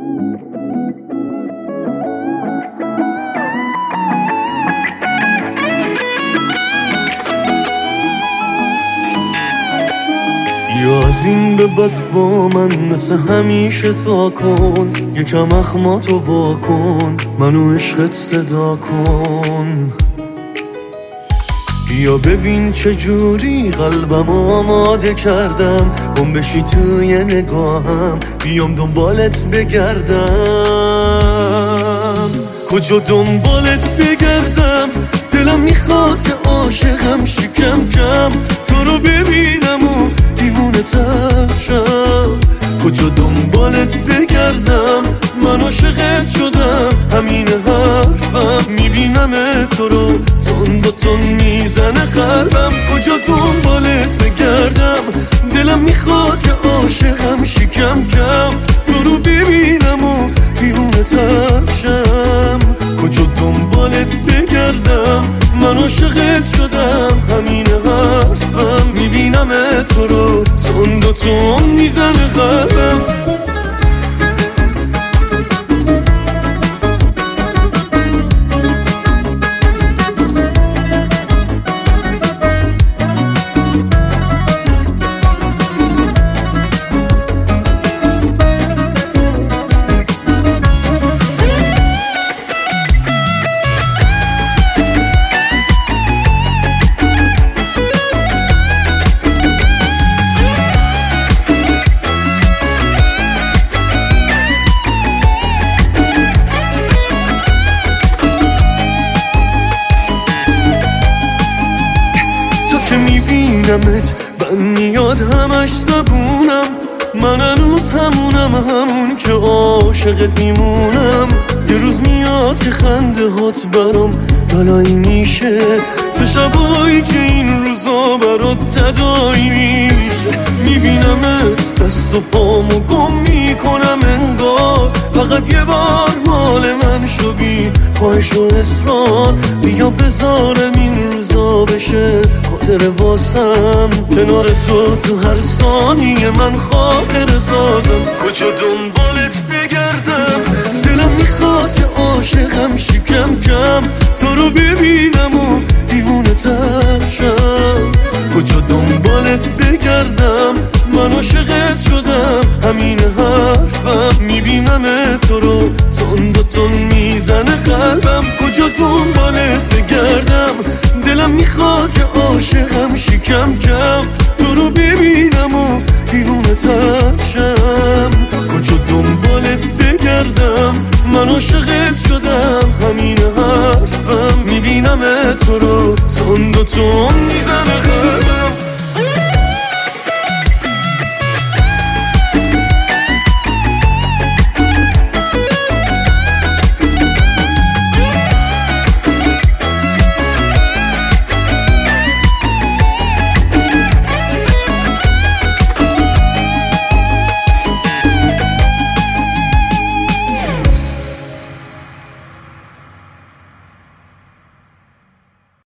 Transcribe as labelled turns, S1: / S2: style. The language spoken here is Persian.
S1: یا از این به بعد با من مثل همیشه تا کن، یکم اخماتو با کن، منو عشقت صدا کن. یا ببین چجوری قلبم آماده کردم، گم بشی توی نگاهم، بیام دنبالت بگردم. کجا دنبالت بگردم؟ دلم میخواد که عاشقم شکم کم، تو رو ببینم و دیوونه تر شم. کجا دنبالت بگردم؟ من عاشقت شدم، همین حرفم، میبینم تو رو تون با تون میزنه قلبم. کجا دنبالت بگردم؟ دلم میخواد که عاشقم شکم کم، تو رو ببینم و دیوونه تر شم. کجا دنبالت بگردم؟ من عاشقت شدم، همین حرفم، میبینم تو رو تون با تون میزنه قلبم. میبینمت من میاد همش زبونم، من هنوز همون که عاشقت میمونم. یه روز میاد که خنده هات برام بلایی میشه، چه شبایی که این روزا برات تدایی میشه. میبینمت دست و پامو گم میکنم انگار، فقط یه بار مال من شو بی خواهش و اصرار. بیا بذارم این روزا بشه خاطر واسم، کنار تو هر ثانیه من خاطر سازم. کجا دنبالت بگردم؟ دلم میخواد که عاشقم شکم کم، تو رو ببینم و دیوونه تر شم. کجا دنبالت بگردم؟ من عاشقت شدم، همین حرفم، میبینم تو رو تون با تون میزنه قلبم. کجا دنبالت بگردم؟ دلم میخواد که عاشقم شکم کم، تو رو ببینم و دیوونه تر شم. کجا دنبالت بگردم؟ من عاشقت شدم، همین حرفم، میبینم تو رو تون با تون میزنه.